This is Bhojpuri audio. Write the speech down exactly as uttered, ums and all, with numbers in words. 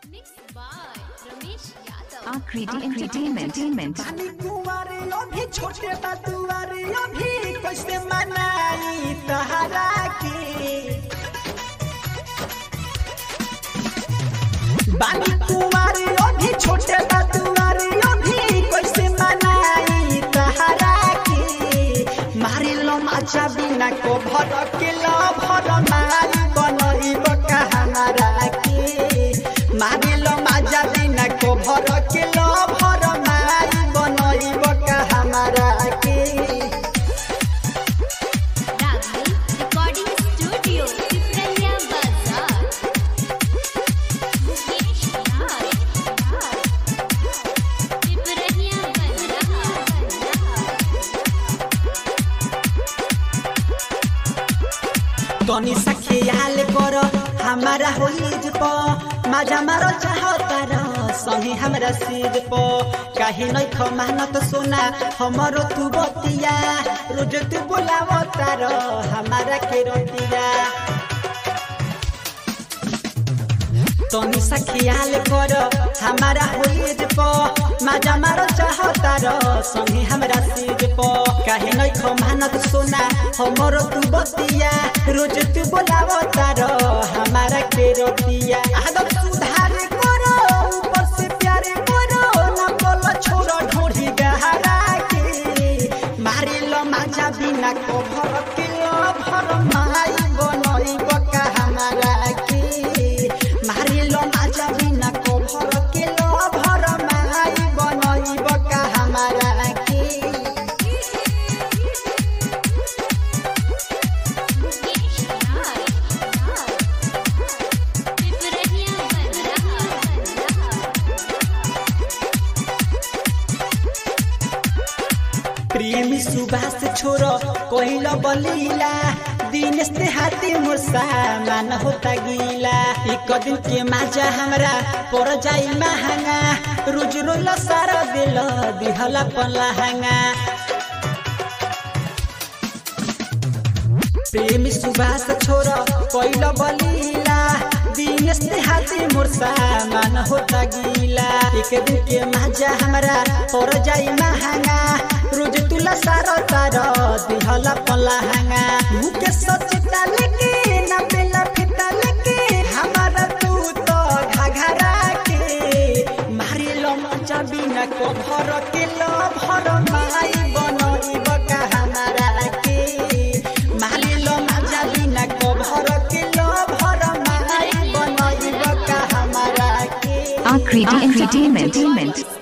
Mixed by Ramesh Yadav. Akriti Entertainment. बानी कुंवारे अभी छोटे बातुआरे अभी कैसे मनाई तहरा के बानी कुंवारे अभी छोटे बातुआरे अभी कैसे मनाई तहरा के मारे लो माचा बिना को भर के लो भर माई बनई बका हमारा के मारे लो माचा बिना को भर के लो भर माई बनई बका हमारा के Ragni Recording Studio, Pipraya Bazaar. Mukesh Raj, Pipraya Bazaar. तनी सखियाल करो हमारा होइज प मजा मारो चाहता र सही हमरा सिर प काहे नै खमानत सोना हमरो तू बतिया रोज तू बोलावता र हमारा के रतिया तनी सखियाल करो हमारा होइज प मजा मारो चाहता र सही हमरा सिर प काहे नै खमानत सोना हमरो तू बतिया रोज तू बोलावता र हमारा के रतिया आदत सुधार करो ऊपर से प्यारे करो ना बोलो छोरो ढोढ़ी गहरा के मारे लो माजा बिना को भर के लो भर माई बनई बका हमारा के मारे लो माजा बिना को भर के लो भर माई बनई बका हमारा के Mukesh Raj, Pipraya Bazaar. प्रेमी सुभाष छोरो कोइलो बलीला दिनेश ते हाथी मोर सामान होता गीला एक दिन के माजा हमरा पर जाई महंगा रोज रोला सारा दिल दिहला पलहंगा प्रेमी सुभाष छोरो कोइलो बलीला दिनेश ते हाथी मोर सामान होता गीला एक दिन के माजा हमरा पर जाई महंगा रोज तुला सारो तारो दिहला पलहंगा मुके सचिता लेके ना बेला फिता लेके हमारा तू तो घाघरा के मारे लो मचा बिना को भर के लो भर माई बनई बका हमारा के मारे लो मचा बिना को भर के लो भर माई बनई बका हमारा के Akriti Entertainment.